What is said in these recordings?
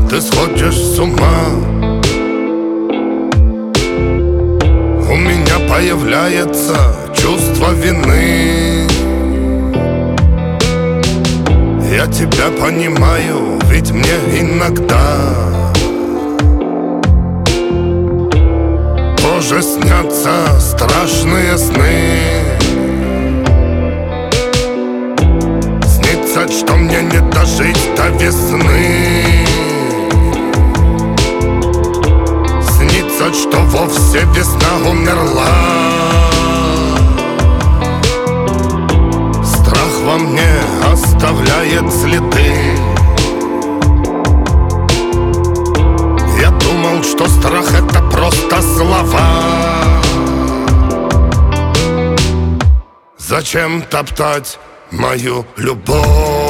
ты сходишь с ума. У меня появляется чувство вины. Я тебя понимаю, ведь мне иногда тоже снятся страшные сны. Снится, что мне не дожить до весны. Снится, что вовсе весна умерла. Страх во мне оставляет следы. Я думал, что страх — это просто слова. Зачем топтать мою любовь?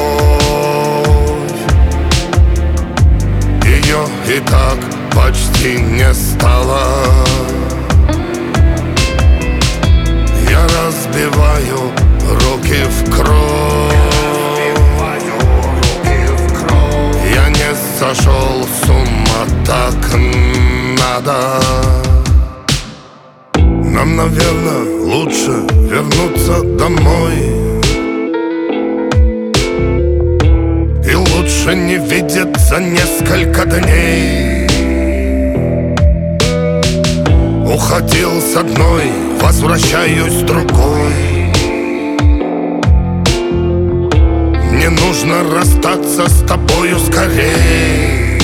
Ее и так почти не стало. Я разбиваю руки в кровь. Я не сошел с ума, так надо. Нам, наверное, лучше вернуться домой. И лучше не видеться несколько дней. Уходил с одной, возвращаюсь с другой. Мне нужно расстаться с тобою скорей.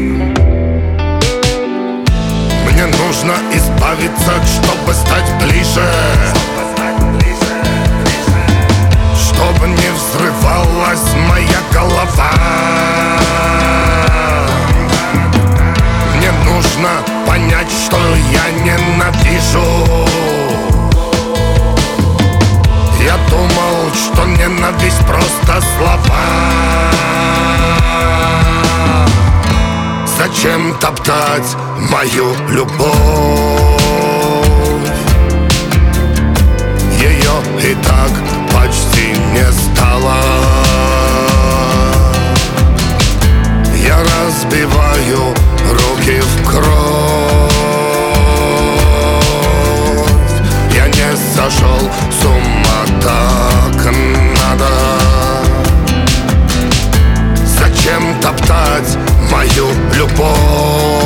Мне нужно избавиться, чтобы стать ближе. Чтобы не взрывалась моя голова. Мне нужно понять, что я ненавижу. Я думал, что ненависть просто слова. Зачем топтать мою любовь? Ее и так почти не стало. Я разбиваю руки в кровь. Я не сошел с ума, так надо. Зачем топтать мою любовь?